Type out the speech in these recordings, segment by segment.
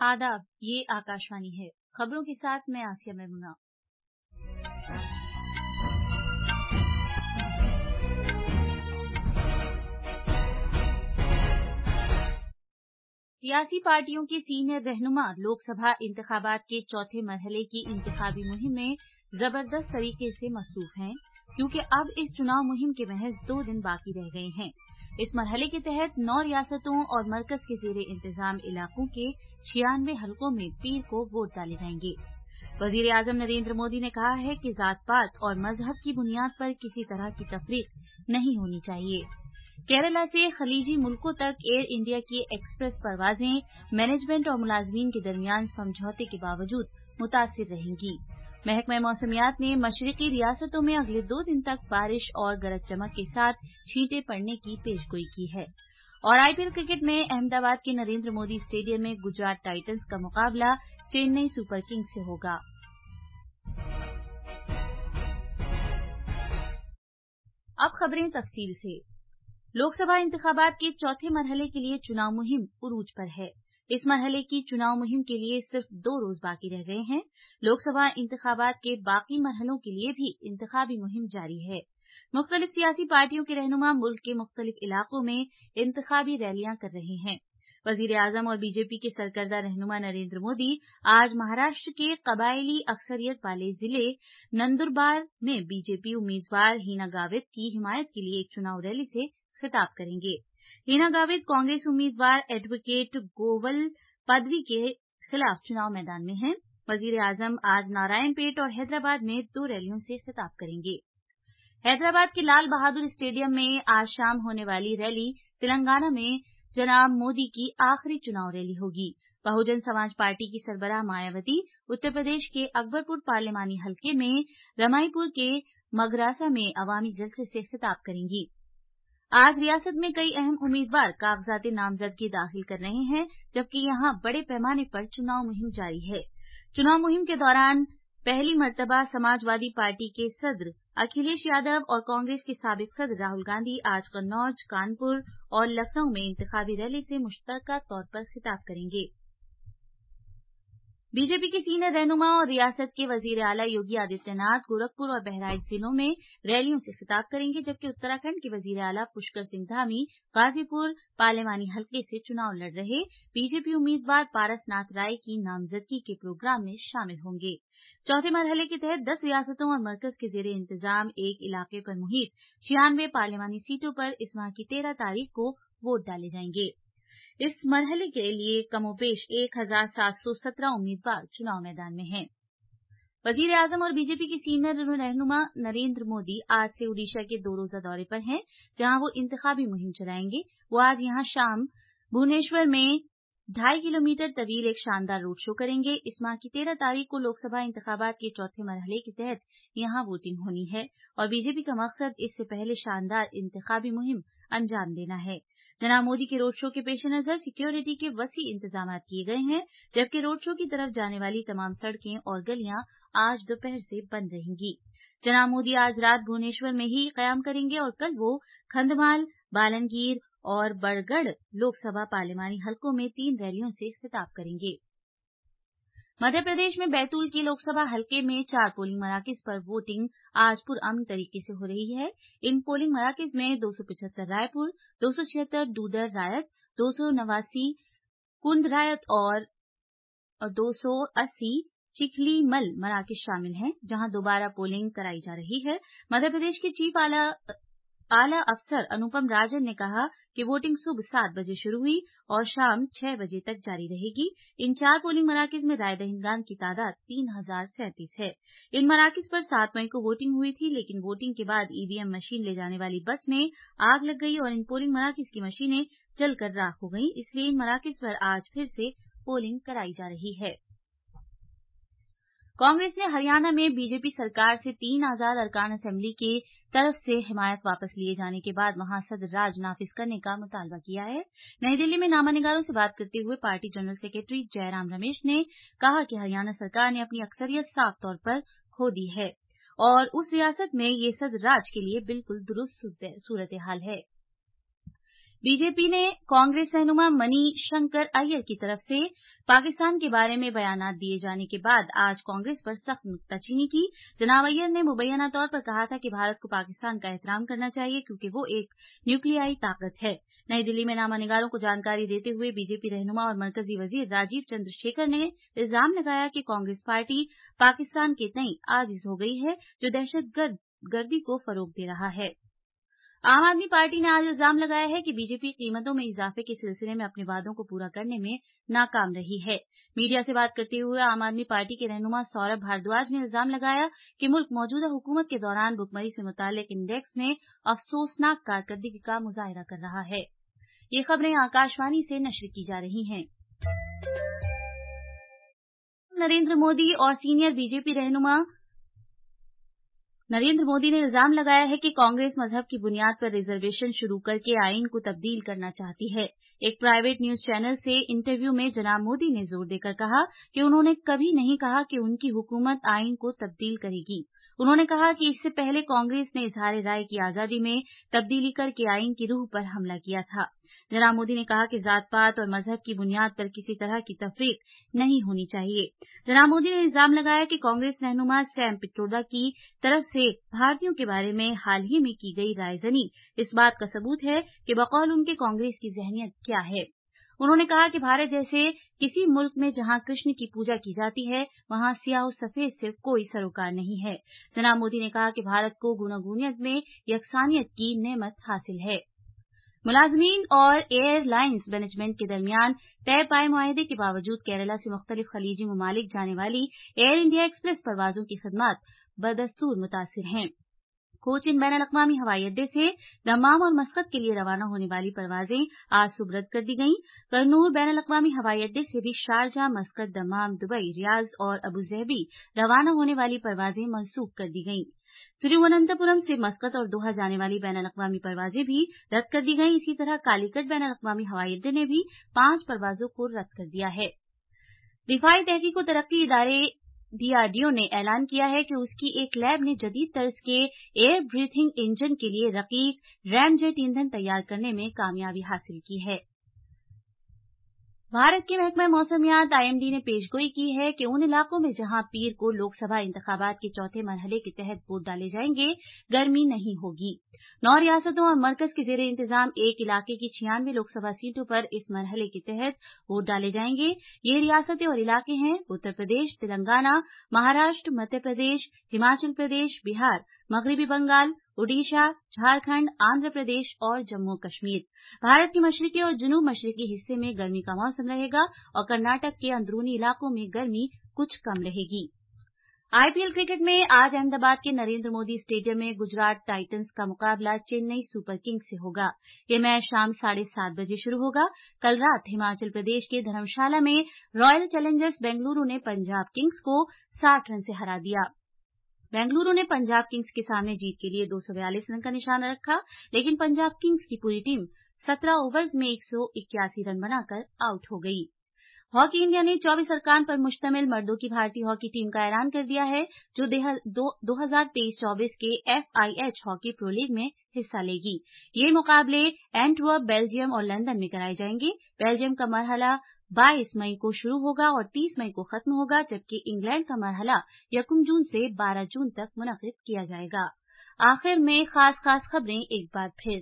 आदाब, ये आकाशवाणी है। खबरों के साथ मैं आसिया मैमुना। सियासी पार्टियों के सीनियर रहनुमा लोकसभा इंतखाबात के चौथे मरहले की इंतखाबी मुहिम में जबरदस्त तरीके से मसरूफ हैं, क्योंकि अब इस चुनाव मुहिम के महज 2 दिन बाकी रह गए हैं। इस मरहले के तहत 9 रियासतों और मरकज के जेर इंतजाम इलाकों के 96 हलकों में पीर को वोट डाले जाएंगे। वजीर आजम नरेंद्र मोदी ने कहा है कि जात-पात और मजहब की बुनियाद पर किसी तरह की तफरीक नहीं होनी चाहिए। केरला से खलीजी मुल्कों तक एयर इंडिया की एक्सप्रेस परवाजें मैनेजमेंट और मुलाजमीन के दरमियान समझौते के बावजूद मुतासिर रहेंगी। महकमा मौसमियात ने मशरिकी रियासतों में अगले 2 दिन तक बारिश और गरज चमक के साथ छींटे पड़ने की पेशगोई की है। और आईपीएल क्रिकेट में अहमदाबाद के नरेंद्र मोदी स्टेडियम में गुजरात टाइटंस का मुकाबला चेन्नई सुपर किंग्स से होगा। अब खबरें तफसील से। लोकसभा इंतखाबात के चौथे मरहले के लिए चुनाव मुहिम उरूज पर है। इस मरहले की चुनाव मुहिम के लिए सिर्फ 2 रोज बाकी रह गए हैं। लोकसभा इंतखाबात के बाकी मरहलों के लिए भी इंतखाबी मुहिम जारी है। मुख्तलिफ सियासी पार्टियों के रहनुमा मुल्क के मुख्तलिफ इलाकों में इंतखाबी रैलियां कर रहे हैं। वजीर आजम और बीजेपी के सरकर्दा रहनुमा नरेंद्र मोदी आज महाराष्ट्र के कबायली अक्सरियत वाले जिले नंदुरबार में बीजेपी उम्मीदवार हिना गावित की हिमायत के लिए एक चुनाव रैली से खिताब करेंगे। हिना गावित कांग्रेस उम्मीदवार एडवोकेट गोवल पदवी के खिलाफ चुनाव मैदान में हैं। वजीर आजम आज नारायणपेट और हैदराबाद में 2 रैलियों से खिताब करेंगे। हैदराबाद के लाल बहादुर स्टेडियम में आज शाम होने वाली रैली तेलंगाना में जनाब मोदी की आखिरी चुनाव रैली होगी। बहुजन समाज पार्टी की सरबराह मायावती उत्तर प्रदेश के अकबरपुर पार्लिमानी हलके में रमाईपुर के मगरासा में अवामी जलसे से खिताब करेंगी। आज रियासत में कई अहम उम्मीदवार कागजात नामजदगी दाखिल कर रहे हैं, जबकि यहां बड़े पैमाने पर चुनाव मुहिम जारी है। चुनाव मुहिम के दौरान पहली मर्तबा समाजवादी पार्टी के सदर अखिलेश यादव और कांग्रेस के साबिक सदर राहुल गांधी आज कन्नौज, कानपुर और लखनऊ में इंतखाबी रैली से मुश्तरका तौर पर खिताब करेंगे। बीजेपी के सीनियर रहनुमा और रियासत के वजीर आला योगी आदित्यनाथ गोरखपुर और बहराइच जिलों में रैलियों से खिताब करेंगे, जबकि उत्तराखंड के वजीर आला पुष्कर सिंह धामी गाजीपुर पार्लिमानी हलके से चुनाव लड़ रहे बीजेपी उम्मीदवार पारसनाथ राय की नामजदगी के प्रोग्राम में शामिल होंगे। चौथे मरहले के तहत 10 रियासतों और मरकज के जेर इंतजाम एक इलाके पर मुहित 96 पार्लिमानी सीटों पर इस माह की 13 तारीख को वोट डाले जाएंगे। इस मरहले के लिए कमोबेश 1717 उम्मीदवार चुनाव मैदान में हैं। वजीर आजम और बीजेपी के सीनियर रहनुमा नरेंद्र मोदी आज से ओडिशा के 2 रोजा दौरे पर हैं, जहां वो इंतखाबी मुहिम चलाएंगे। वो आज यहां शाम भुवनेश्वर में 2.5 किलोमीटर तवील एक शानदार रोड शो करेंगे। इस माह की 13 तारीख को लोकसभा इंतखाबात के चौथे मरहले के तहत यहां वोटिंग होनी है और बीजेपी का मकसद इससे पहले शानदार इंतखाबी मुहिम अंजाम देना है। जनाब मोदी के रोड शो के पेश नजर सिक्योरिटी के वसी इंतजाम किए गए हैं, जबकि रोड शो की तरफ जाने वाली तमाम सड़कें और गलियां आज दोपहर से बंद रहेंगी। जनाब मोदी आज रात भुवनेश्वर में ही कयाम करेंगे और कल वो खंधमाल, बालनगीर और बड़गढ़ लोकसभा पार्लिमानी हलकों में 3 रैलियों से खिताब करेंगे। मध्य प्रदेश में बैतूल के लोकसभा हलके में 4 पोलिंग मराकज पर वोटिंग आज पुरअमन तरीके से हो रही है। इन पोलिंग मराकज में 275 रायपुर, 276 डूडर रायत, 289 कुंड रायत और 280 चिखलीमल मराकज शामिल हैं, जहां दोबारा पोलिंग कराई जा रही है। मध्य प्रदेश के चीफ आला अफसर अनुपम राजन ने कहा कि वोटिंग सुबह 7 बजे शुरू हुई और शाम 6 बजे तक जारी रहेगी। इन 4 पोलिंग मराकज में राय दहिंदगान की तादाद 3037 है। इन मराकज पर 7 मई को वोटिंग हुई थी, लेकिन वोटिंग के बाद ईवीएम मशीन ले जाने वाली बस में आग लग गई और इन पोलिंग मराकज की मशीनें जलकर राख हो गईं। इसलिए इन मराकज पर आज फिर से पोलिंग कराई जा रही है। कांग्रेस ने हरियाणा में बीजेपी सरकार से 3 आजाद अरकान असेंबली की तरफ से हिमायत वापस लिए जाने के बाद वहां सदर राज नाफिज करने का मुतालबा किया है। नई दिल्ली में नामानिगारों से बात करते हुए party general secretary Jairam Ramesh ने कहा कि हरियाणा सरकार ने अपनी अक्सरियत साफ तौर पर खो दी है और उस रियासत में ये सदर राज के लिए बिल्कुल दुरुस्त सूरत हाल है। बीजेपी ने कांग्रेस रहनुमा मनी शंकर अय्यर की तरफ से पाकिस्तान के बारे में बयानात दिए जाने के बाद आज कांग्रेस पर सख्त नुक्ताचीनी की। जनाब अय्यर ने मुबैना तौर पर कहा था कि भारत को पाकिस्तान का एहतराम करना चाहिए क्योंकि वो एक न्यूक्लियाई ताकत है। नई दिल्ली में नामानिगारों को जानकारी देते हुए बीजेपी रहनुमा और मरकजी वजीर राजीव चंद्रशेखर ने इल्जाम लगाया कि कांग्रेस पार्टी पाकिस्तान के तई आजिज हो गई है, जो दहशतगर्दी को फरोग दे रहा है। आम आदमी पार्टी ने आज इल्जाम लगाया है कि बीजेपी कीमतों में इजाफे के सिलसिले में अपने वादों को पूरा करने में नाकाम रही है। मीडिया से बात करते हुए आम आदमी पार्टी के रहनुमा सौरभ भारद्वाज ने इल्जाम लगाया कि मुल्क मौजूदा हुकूमत के दौरान भुखमरी से मुताल्लिक इंडेक्स में अफसोसनाक कारकर्दगी का मुजाहिरा कर रहा है। ये खबरें आकाशवाणी से नश्र की जा रही हैं। नरेंद्र मोदी और सीनियर बीजेपी रहनुमा नरेंद्र मोदी ने इल्जाम लगाया है कि कांग्रेस मजहब की बुनियाद पर रिजर्वेशन शुरू करके आईन को तब्दील करना चाहती है। एक प्राइवेट न्यूज चैनल से इंटरव्यू में जनाब मोदी ने जोर देकर कहा कि उन्होंने कभी नहीं कहा कि उनकी हुकूमत आईन को तब्दील करेगी। उन्होंने कहा कि इससे पहले कांग्रेस ने इजहार राय की आजादी में तब्दीली करके आईन की रूह पर हमला किया था। जनाब मोदी ने कहा कि जात पात और मजहब की बुनियाद पर किसी तरह की तफरीक नहीं होनी चाहिए। जनाब मोदी ने इल्जाम लगाया कि कांग्रेस रहनुमा सैम पित्रोदा की तरफ से भारतीयों के बारे में हाल ही में की गई रायजनी इस बात का सबूत है कि बकौल उनके कांग्रेस की जहनियत क्या है। उन्होंने कहा कि भारत जैसे किसी मुल्क में जहां कृष्ण की पूजा की जाती है, वहां सियाह सफेद से कोई सरोकार नहीं है। जनाब मोदी ने कहा कि भारत को गुनागूनियत में यकसानियत की नेमत हासिल है। मुलाजमीन और एयरलाइंस मैनेजमेंट के दरमियान तय पाए मुआहदे के बावजूद केरला से मुख्तलिफ खलीजी ममालिक जाने वाली एयर इंडिया एक्सप्रेस परवाजों की खदमात बदस्तूर मुतासिर हैं। कोचिन बैन अल-अक़वामी हवाई अड्डे से दम्माम और मस्कत के लिए रवाना होने वाली परवाजें आज सुबह रद्द कर दी गईं। करनूल बैन अल-अक़वामी हवाई अड्डे से भी Sharjah, Muscat, Dammam, Dubai, Riyadh और अबुज़हबी रवाना होने वाली परवाजें मनसूख कर दी गईं। तिरुवनंतपुरम से मस्कत और दोहा जाने वाली बैन अल-अक़वामी परवाजें भी रद्द कर दी गईं। इसी तरह कालीकट बैन अल-अक़वामी हवाई अड्डे ने भी 5 परवाजों को रद्द कर दिया है। दिफाई तहकीक और तरक्की इदारे DRDO ने ऐलान किया है कि उसकी एक लैब ने जदीद तर्ज के एयर ब्रीथिंग इंजन के लिए रकीक रैमजेट ईंधन तैयार करने में कामयाबी हासिल की है। भारत के महकमा मौसमियात IMD ने पेशगोई की है कि उन इलाकों में जहां पीर को लोकसभा इंतखाबात के चौथे मरहले के तहत वोट डाले जाएंगे, गर्मी नहीं होगी। 9 रियासतों और मरकज के जेर इंतजाम एक इलाके की 96 लोकसभा सीटों पर इस मरहले के तहत वोट डाले जाएंगे। ये रियासतें और इलाके हैं उत्तर प्रदेश, तेलंगाना, महाराष्ट्र, मध्य प्रदेश, हिमाचल प्रदेश, बिहार, मगरबी बंगाल, ओडिशा, झारखंड, आंध्र प्रदेश और जम्मू कश्मीर। भारत के मशरकी और जनूब मशरकी हिस्से में गर्मी का मौसम रहेगा और कर्नाटक के अंदरूनी इलाकों में गर्मी कुछ कम रहेगी। IPL क्रिकेट में आज अहमदाबाद के नरेंद्र मोदी स्टेडियम में गुजरात टाइटंस का मुकाबला चेन्नई सुपर किंग्स से होगा। ये मैच शाम 7:30 बजे शुरू होगा। कल रात हिमाचल प्रदेश के धर्मशाला में रॉयल चैलेंजर्स बेंगलुरु ने पंजाब किंग्स को 60 रन से हरा दिया। बेंगलुरु ने पंजाब किंग्स के सामने जीत के लिए 242 रन का निशाना रखा, लेकिन पंजाब किंग्स की पूरी टीम 17 ओवर्स में 181 रन बनाकर आउट हो गई। हॉकी इंडिया ने 24 अरकान पर मुश्तमिल मर्दों की भारतीय हॉकी टीम का ऐलान कर दिया है, जो 2023-24 के FIH हॉकी प्रो लीग में हिस्सा लेगी। ये मुकाबले एंटवर्प, बेल्जियम और लंदन में कराए जाएंगे। बेल्जियम का मरहला 22 मई को शुरू होगा और 30 मई को खत्म होगा, जबकि इंग्लैंड का मरहला 1 जून से 12 जून तक मुनक़िद किया जाएगा। आखिर में खास खबरें एक बार फिर।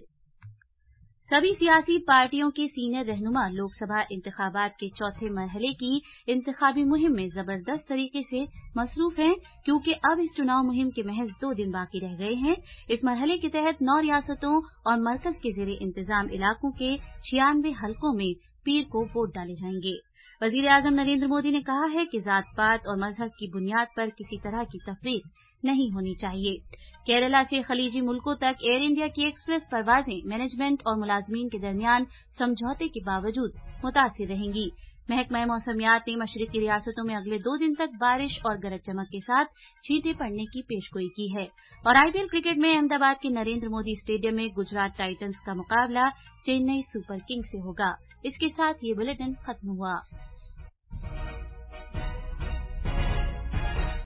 सभी सियासी पार्टियों के सीनियर रहनुमा लोकसभा इंतखाबात के चौथे मरहले की इंतखाबी मुहिम में जबरदस्त तरीके से मसरूफ हैं, क्योंकि अब इस चुनाव मुहिम के महज 2 दिन बाकी रह गए हैं। इस मरहले के तहत 9 रियासतों और मरकज के जेर इंतजाम इलाकों के 96 हलकों में पीर को वोट डाले जाएंगे। वजीर आजम नरेंद्र मोदी ने कहा है कि जात पात और मजहब की बुनियाद पर किसी तरह की तफरीक नहीं होनी चाहिए। केरला से खलीजी मुल्कों तक एयर इंडिया की एक्सप्रेस परवाजें मैनेजमेंट और मुलाजमीन के दरमियान समझौते के बावजूद मुतासिर रहेंगी। महकमा मौसमियात ने मशरकी रियासतों में अगले 2 दिन तक बारिश और गरज चमक के साथ छींटे पड़ने की पेशगोई की है। और IPL क्रिकेट में अहमदाबाद के नरेंद्र मोदी स्टेडियम में गुजरात टाइटंस का मुकाबला चेन्नई सुपर किंग्स से होगा। इसके साथ ये बुलेटिन खत्म हुआ।